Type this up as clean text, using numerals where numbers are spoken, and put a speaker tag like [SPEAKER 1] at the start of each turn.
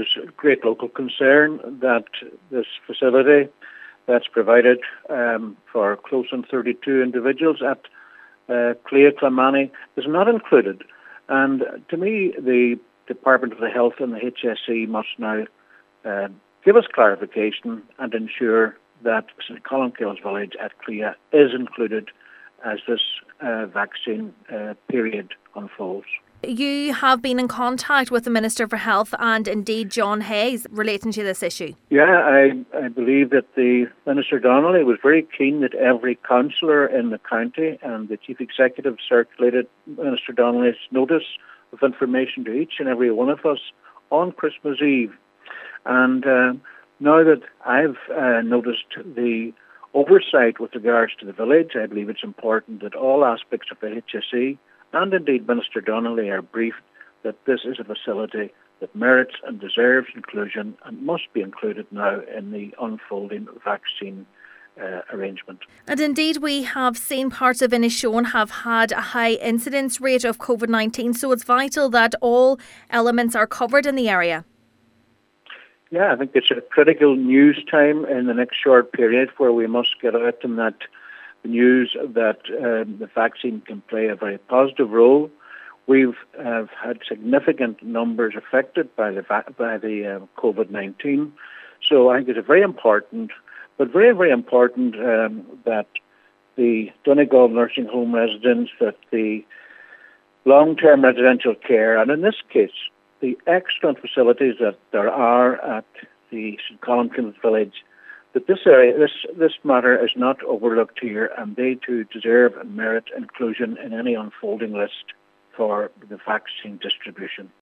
[SPEAKER 1] is great local concern that this facility that's provided for close on 32 individuals at Clea Clonmany is not included. And to me, the Department of the Health and the HSE must now give us clarification and ensure that St Columbkille's Village at Clea is included as this vaccine period unfolds.
[SPEAKER 2] You have been in contact with the Minister for Health and indeed John Hayes relating to this issue.
[SPEAKER 1] Yeah, I believe that the Minister Donnelly was very keen that every councillor in the county and the Chief Executive circulated Minister Donnelly's notice of information to each and every one of us on Christmas Eve. And now that I've noticed the oversight with regards to the village, I believe it's important that all aspects of the HSE and indeed Minister Donnelly are briefed that this is a facility that merits and deserves inclusion and must be included now in the unfolding vaccine arrangement.
[SPEAKER 2] And indeed we have seen parts of Inishowen have had a high incidence rate of COVID-19, so it's vital that all elements are covered in the area.
[SPEAKER 1] Yeah, I think it's a critical news time in the next short period where we must get out and that the news that the vaccine can play a very positive role. We've had significant numbers affected by the COVID-19. So I think it's very important, but very, very important that the Donegal nursing home residents, that the long-term residential care, and in this case, the excellent facilities that there are at the St Columbkille's Village, that this area, this matter is not overlooked here, and they too deserve and merit inclusion in any unfolding list for the vaccine distribution.